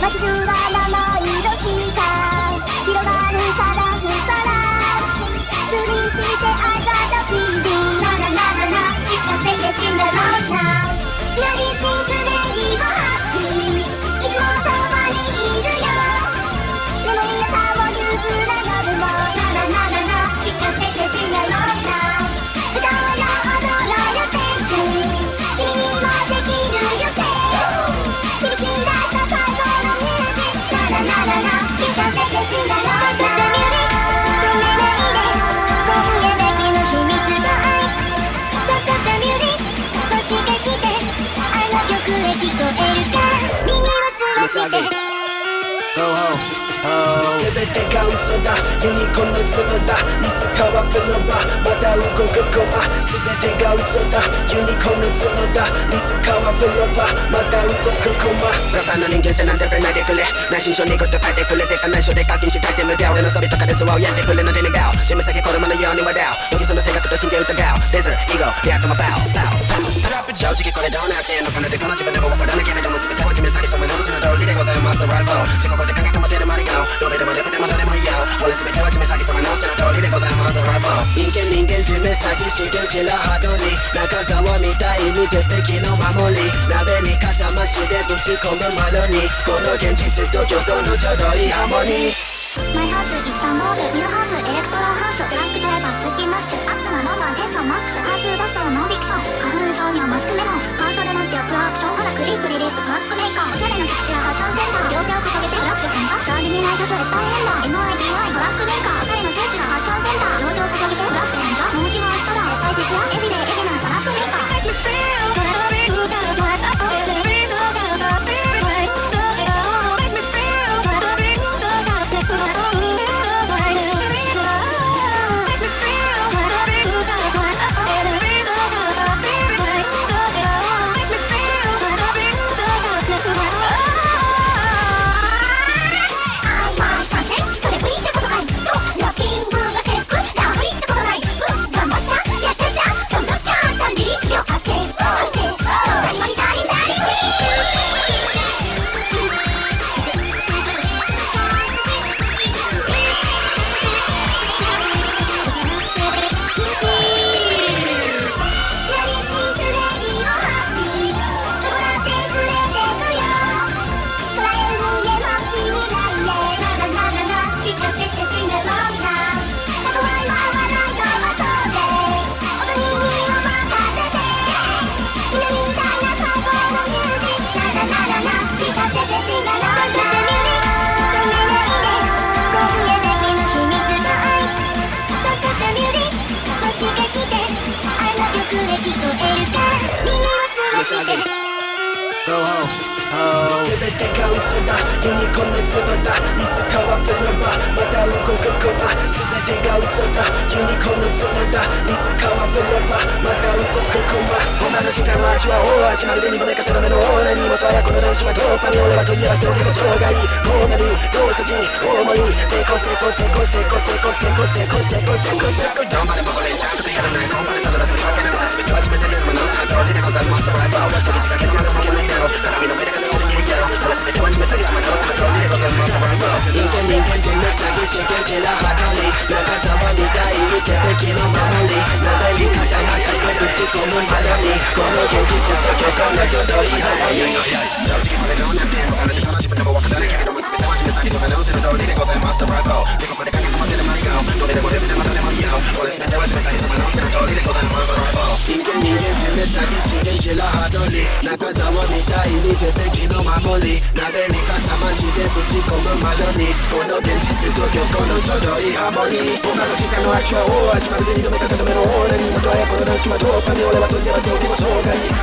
街中は七色光広がるカラフル空ツーリンして I got the feeling ななななな聞かせて死んだろうな Everything today go happy いつもそばにいるよ眠りやさを譲ら夜もななななな聞かせて死んだろうな歌おうよ踊ろうよ青春君にもできるよせ響き出した最後のミュージックななななな聞かせて死んだろうなもしかしてあの曲へ聞こえるか耳を澄まして全てが嘘だユニコーンの角だリスカはフロバまだ動くコマ全てが嘘だユニコーンの角だリスカはフロバまだ動くコマプロパンの人間性なんて触れないでくれ内心症にこと書いてくれてか内緒で課金したいって無駄俺のサビとかでそうやってくれの手にガオ自分先子供のように笑う乃木その性格と神経疑うデザーイゴリアクトもパウパウ正直これどうなってんのかなってこの自分でも分からないけれども全ては自分先そのの通りでございますライブ自己肯定感が保てるマリガオどれでもレベルでもどれもいいよ俺全ては自分先そのの通りでございますライブ人間自分先真剣白羽鳥中沢みたいに鉄壁の守り鍋にかさ増しでぶち込むマロにこの現実と虚構のちょうどいいハーモニーマイハウス、イスタンブール、ニューハウス、エレクトロハウスブラックドライバー、ツーキンマッシュアップなローマン、テンションマックスハウスダストノンフィクション花粉症にはマスクメロンカーソルなんてやクアクションからクリックリリックトラックメーカーおしゃれな菊池やファッションセンター両手を掲げてフラッグ変化ザーディニーナイシャツ絶対変だ MIDI トラックメーカーおしゃれな聖地なファッションセンター両手を掲げてフラッグ変化納期は明日だ絶対徹夜エビデイエビナントラックメーカー Make me feel Go home 全てが嘘だユニコーンの角だリスカはフロバまだ動くコマ全てが嘘だユニコーンの角だリスカはフロバまだ動くコマお前の時間は味は大味まるで二度寝かせの目のオーラに元やこの男子はドーパミ俺はといえばそれでも障害大なり動作人大盛り成功成功成功成功成功成功成功成功成功成功頑張れもこれちゃんとやらないコンパレサドだとりわけなくて全ては自分先そののその通りでございますライブ時仕掛けの幕もけのいだろ鏡の目で語するゲイヤー俺全ては自分先そののその通りでございますライブ人間人の先真剣白羽鳥中沢みたいに鉄壁の守り鍋にかさ増しでぶち込むマロにこの現実と虚構のちょうどいいハーモニー正直これどうなってんのかなってこの自分でも分からないけれども全ては自分先そののその通りでございますライブ自国でかけても出るマリガオどれでもレベルでまたでもいいよ俺全ては自分先そののその通りでございますライブ人間自分先真剣白羽鳥中沢みたいに鉄壁の守り鍋にかさ増しでぶち込むマロにこの現実と虚構のちょうどいいハーモニー女の時間の足は大足まるで二度目か三度目のオーラに元やこの男子はドーパミ俺はといえばそうにも障害